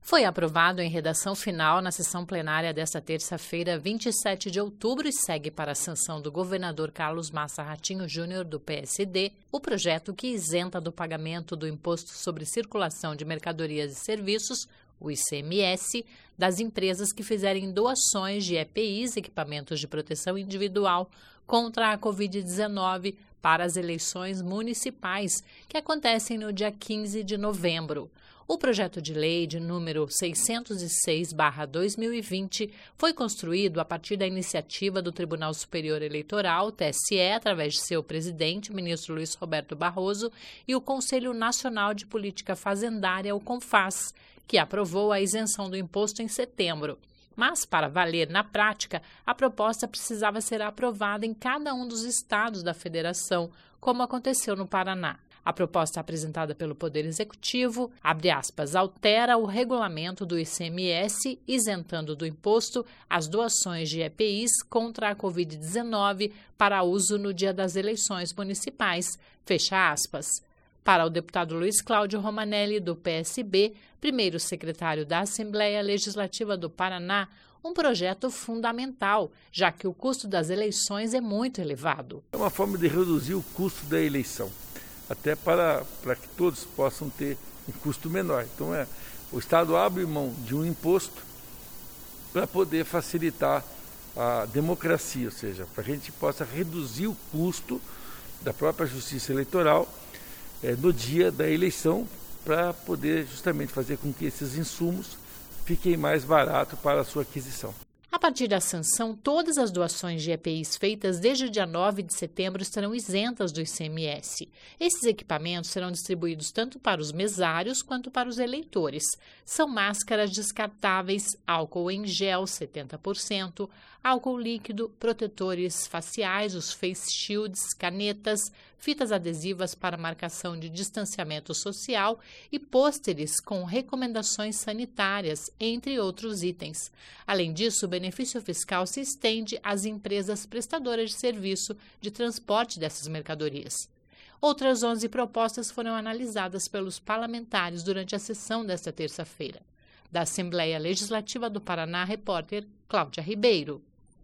Foi aprovado em redação final na sessão plenária desta terça-feira, 27 de outubro, e segue para a sanção do governador Carlos Massa Ratinho Júnior, do PSD, o projeto que isenta do pagamento do Imposto sobre Circulação de Mercadorias e Serviços, o ICMS, das empresas que fizerem doações de EPIs, equipamentos de proteção individual, contra a Covid-19 para as eleições municipais, que acontecem no dia 15 de novembro. O projeto de lei de número 606/2020 foi construído a partir da iniciativa do Tribunal Superior Eleitoral, TSE, através de seu presidente, o ministro Luiz Roberto Barroso, e o Conselho Nacional de Política Fazendária, o CONFAS, que aprovou a isenção do imposto em setembro. Mas, para valer na prática, a proposta precisava ser aprovada em cada um dos estados da federação, como aconteceu no Paraná. A proposta apresentada pelo Poder Executivo, abre aspas, altera o regulamento do ICMS, isentando do imposto as doações de EPIs contra a Covid-19 para uso no dia das eleições municipais, fecha aspas. Para o deputado Luiz Cláudio Romanelli, do PSB, primeiro secretário da Assembleia Legislativa do Paraná, um projeto fundamental, já que o custo das eleições é muito elevado. É uma forma de reduzir o custo da eleição, até para que todos possam ter um custo menor. Então, o Estado abre mão de um imposto para poder facilitar a democracia, ou seja, para que a gente possa reduzir o custo da própria justiça eleitoral no dia da eleição, para poder justamente fazer com que esses insumos fiquem mais baratos para a sua aquisição. A partir da sanção, todas as doações de EPIs feitas desde o dia 9 de setembro estarão isentas do ICMS. Esses equipamentos serão distribuídos tanto para os mesários quanto para os eleitores. São máscaras descartáveis, álcool em gel 70%, álcool líquido, protetores faciais, os face shields, canetas, fitas adesivas para marcação de distanciamento social e pôsteres com recomendações sanitárias, entre outros itens. Além disso, o benefício fiscal se estende às empresas prestadoras de serviço de transporte dessas mercadorias. Outras 11 propostas foram analisadas pelos parlamentares durante a sessão desta terça-feira. Da Assembleia Legislativa do Paraná, repórter Cláudia Ribeiro.